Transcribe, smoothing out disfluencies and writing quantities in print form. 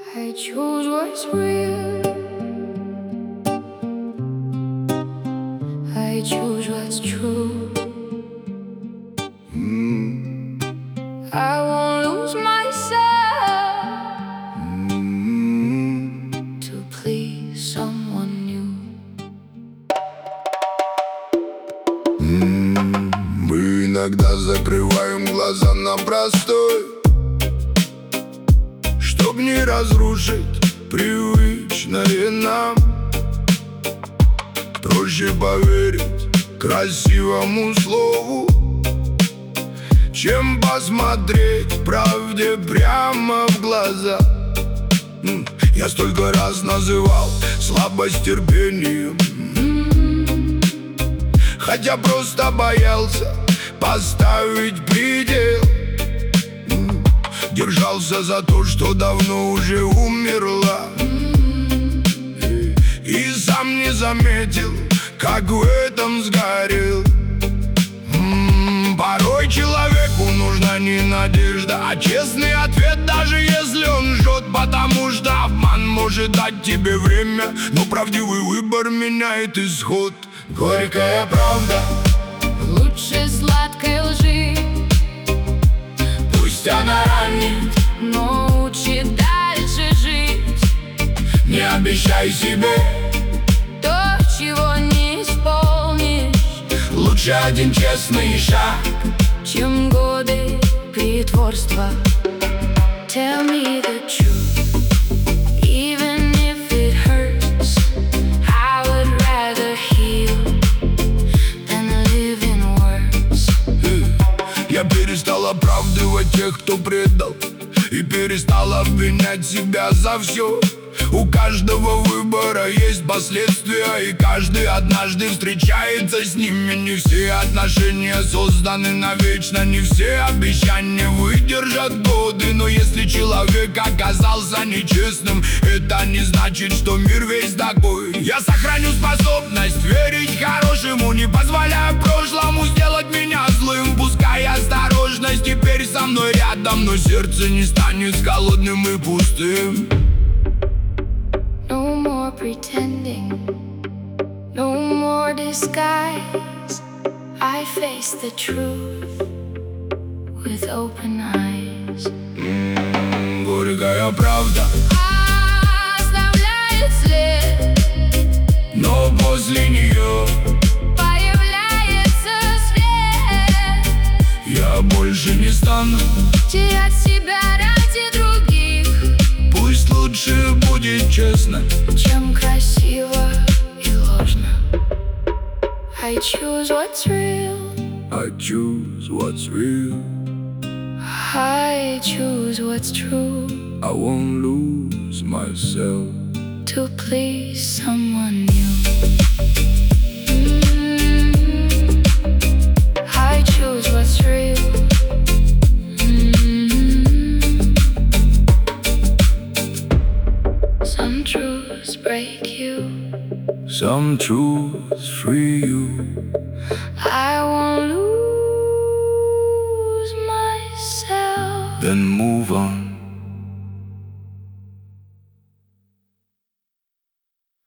I choose what's real. I choose what's true. I won't lose myself to please someone new. Мы иногда закрываем глаза на простой, чтоб не разрушить привычное нам. Проще поверить красивому слову, чем посмотреть правде прямо в глаза. Я столько раз называл слабость терпением, хотя просто боялся поставить предел. Держался за то, что давно уже умерла, и сам не заметил, как в этом сгорел. Порой человеку нужна не надежда, а честный ответ, даже если он жжет. Потому что обман может дать тебе время, но правдивый выбор меняет исход. Горькая правда Лучше сладкой лжи. пусть она ранит, но учит дальше жить. не обещай себе То, чего не исполнишь, лучше один честный шаг, чем годы притворства. Tell me the truth, even if it hurts. I would rather heal than live in words. Я перестал оправдывать тех, кто предал, и перестал обвинять себя за все. У каждого выбора есть последствия, и каждый однажды встречается с ними. Не все отношения созданы навечно, не все обещания выдержат годы. Но если человек оказался нечестным, это не значит, что мир весь такой. Я сохраню способность верить хорошему, не позволяя прошлому сделать меня злым. Пускай осторожность теперь со мной рядом, но сердце не станет холодным и пустым. No more pretending, no more disguise. I face the truth with open eyes. Горькая правда Оставляет след, но после нее появляется свет. я больше не стану Терять себя ради других, Пусть лучше будет честно, чем красиво и ложно. I choose what's real. I choose what's real. I choose what's true I won't lose myself to please someone new. I choose what's real. Some truths break you, Some truths free you. I won't lose myself. Then move on.